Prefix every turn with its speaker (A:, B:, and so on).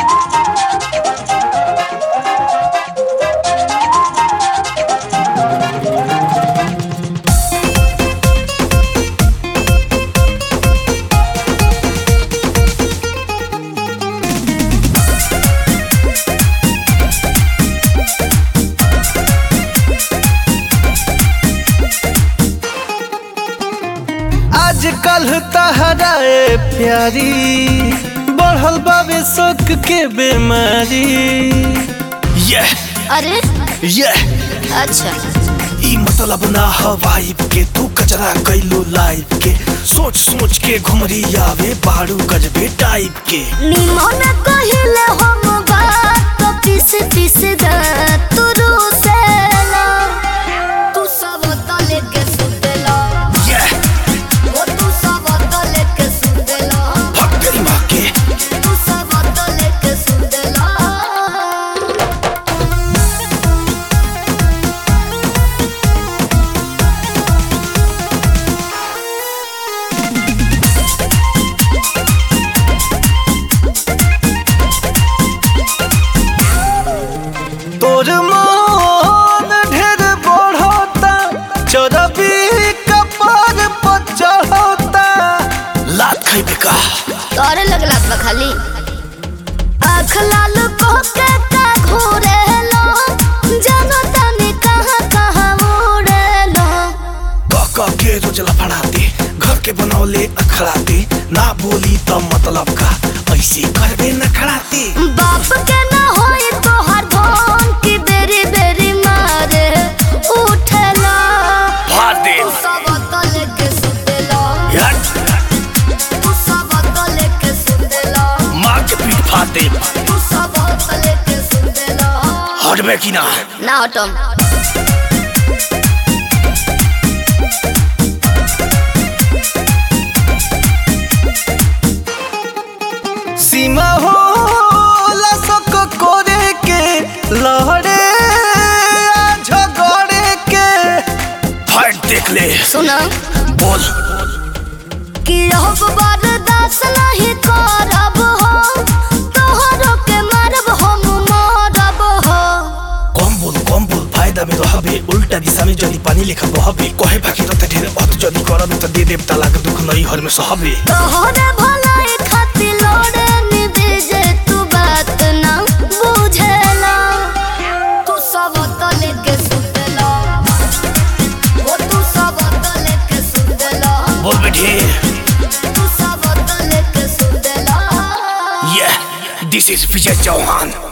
A: आजकल तहरा प्यारी बढ़ल बाबे शौक के बीमारी।
B: अरे अच्छा
A: ई मतलब ना हवाइब के तू कचरा कैलो लाइफ के सोच सोच के घुमरी आवे बारू गजबे टाइप के।
B: निमन कहिले हम बात पीस पीस दा तू रोसेला तू सब तले के सुतेला वो तू सब तले के सुतेला
A: भग तेरी माँ के
B: तू सब तले के सुतेला।
A: तोर मान ढेर बढ़ता चरबी कपार पर चढ़ता लात खइबे का
B: तोरे लगला बा खाली आँख लाल को के का घोरेलो जानो तने कहां कहां उड़ेलो
A: क के रोज लफड़ाते घर के बनौले अखड़ाते ना बोली तो मतलब का ऐसे करबे न खड़ाते।
B: बाप के ना होई तो हर धन की बेरी बेरी मारे उठेला
A: फाड़ दे
B: तू सब तले के सुतेला तू सब तले के सुतेला
A: मार के पीठ फाड़ दे
B: तू सब तले के सुतेला।
A: हटबे की ना
B: हटम
A: सीमा हो लसक करे के लहरे झगड़े के फाइट देख ले
B: सुना
A: बोल
B: कि रहब बर्दाश्त नहीं करब हो तोहरो के मारब हम मरब हो।
A: कम बोल फायदा में रहबे उल्टा दिशा में जदी पानी लेखा बहबे कहे बाकी तो ढेर अत जदी करबे त दे देव तलाक दुख नहीं हर में सहबे।
B: तोहरे भलाई खातिर लोड़े निबेजे तू बात ना बुझेला तू सब तले के सुतेला वो तू सब तले के सुतेला
A: बोल बेटे
B: तू सब तले के सुतेला।
A: This is Vijay Chauhan.